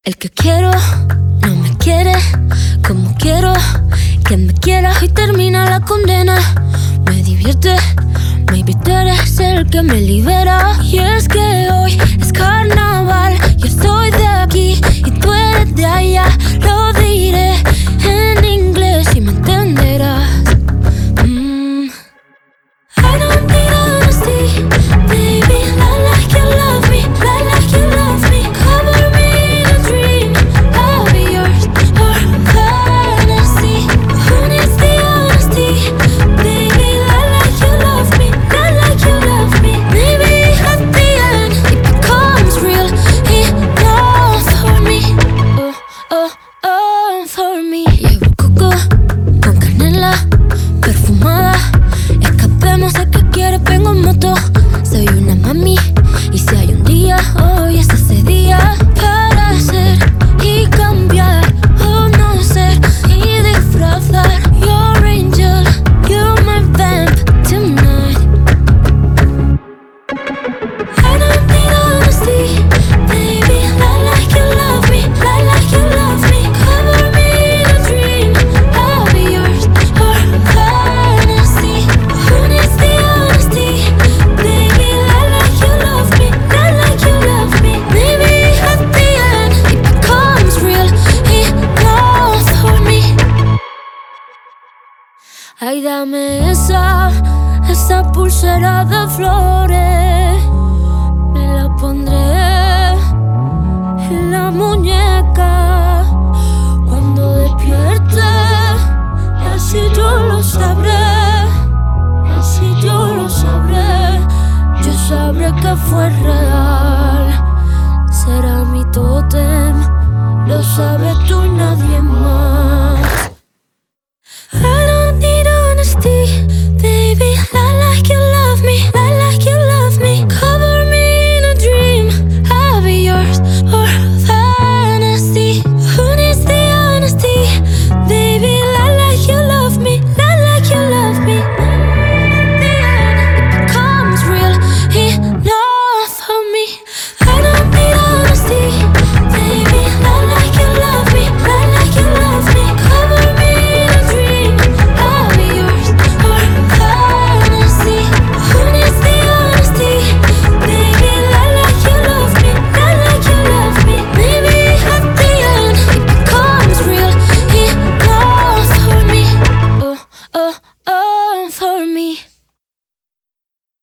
El que quiero no me quiere como quiero que me quieras y termina la condena. Me divierte, maybe tú eres el que me libera. Y es que hoy es carnaval, yo soy de aquí y tú eres de allá. Lo diré en inglés y me entenderás. I don't need honesty, baby, lie like you love me, lie like you love me. Cover me in a dream, I'll be yours or fantasy. Who needs the honesty, baby, lie like you love me, lie like you love me. Maybe at the end it becomes real enough for me. Oh, for me. Llevo coco con canela perfumada. Escapemos a que quieres, vengo en moto. Soy una mami y si hay un día, hoy es ese día. Para ser y cambiar o no ser y disfrazar. Your angel, you're my vamp tonight. I don't need honesty, baby, lie like you love me, lie like you love me. Cover me in a dream, I'll be yours or fantasy. Who needs the honesty, baby, lie like you love me, lie like you love me. Maybe at the end it becomes real enough for me. Ay, dame esa pulsera de flores. Me la pondré en la muñeca cuando despierte. Y así yo lo sabré, así yo lo sabré. Yo sabré que fue real.